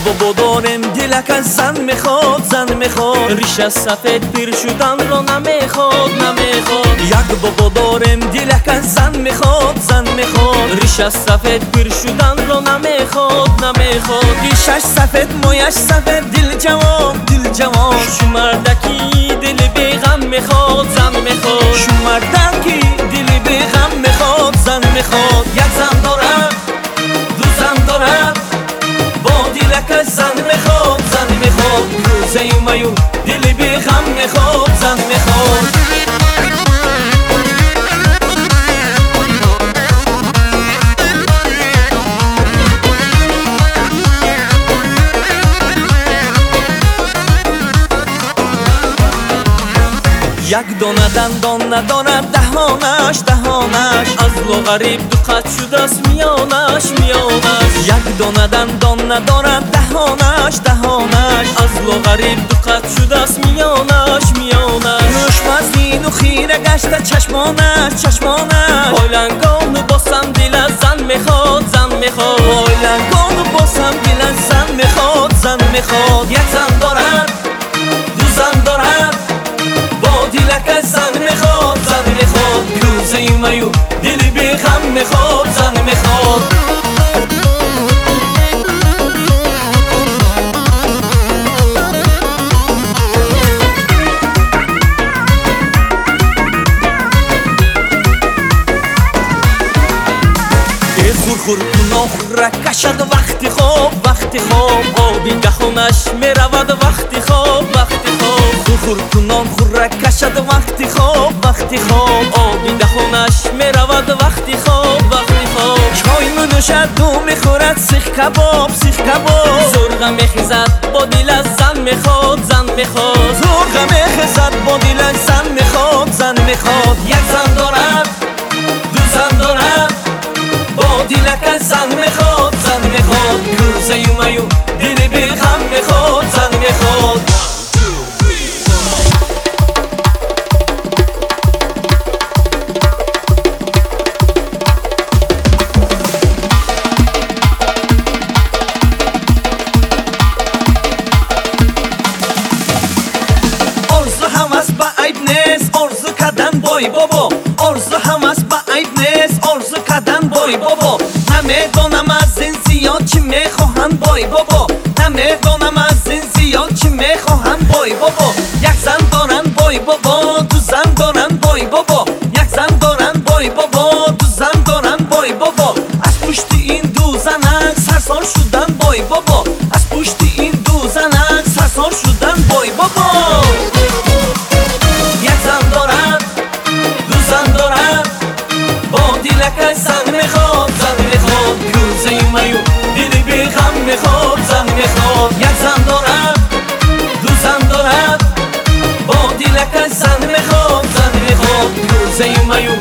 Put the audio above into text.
بابا دارم دلک از زن میخواد زن میخواد، ریش از سفید پیر شدن رو نمیخواد نمیخواد. یک بابا دارم دلک از زن میخواد زن میخواد، ریش از سفید پیر شدن رو نمیخواد نمیخواد. ریشش سفید مویش سفید دل جوان دل جوان، شمردکی دل بیغم میخواد زن میخواد، شمردکی دل بیغم میخواد زن میخواد. یک زن دارم دو زن دارم، با دلک زن میخواد زن میخواد. روزه میو دل بیغم میخواد زن میخواد. یک دانه دندان ندارد دهانش دهانش، از لو غریب دو قد شده است میانش میانش. یک دانه دندان ندارد دهانش دهانش، از لو غریب دو قد شده است میانش میانش. نوشمزین و خیره گشته چشمانش چشمانش، پایلنگان و باسم دل از زن میخواد زن میخواد، پایلنگان و باسم دل از زن میخواد زن میخواد. یک زن دارد دو زن دارد، دلک زن میخواد زن میخواد. روزه میو دل بیغم میخواد زن میخواد. خور کناه را کشد وقتی خواب وقتی خواب، آبی دهانش میرود وقتی خواب وقتی خواب. خور کنان خور را کشد وقتی خواب وقتی خواب، آبی دهانش میرود وقتی خواب وقتی خواب. چای منوشد و میخورد سیخ کباب سیخ کباب، زرغه میخیزد با دل از زن میخواد زن میخواد، زرغه میخیزد با دل از زن میخواد زن میخواد. یک زن دارد دو زن دارد، با دلک زن میخواد زن میخواد. روزه میو دل بیغم میخواد زن میخواد. آرزو هوس با عیب نیست آرزو کردن بای بابا، آرزو هوس با عیب نیست آرزو کردن بای بابا. نمیدانم از این زیاد چی میخواهم بای بابا، نمیدانم از این زیاد چی میخواهم بای بابا. یک زن دارن بای بابا دو زن دارن بای بابا، یک زن دارن بای بابا دو زن دارن بای بابا. از پشت این دو زنک سرسار شدن بای بابا، از پشت این دو زنک سرسار شدن بای بابا. یک زن دارن دو زن دارن، با دلک زن میخواد زن میخواد. روزه میو دل بیغم میخواد زن میخواد. یک زن دارد دو زن دارد، با دلک زن میخواد زن میخواد. روزه میو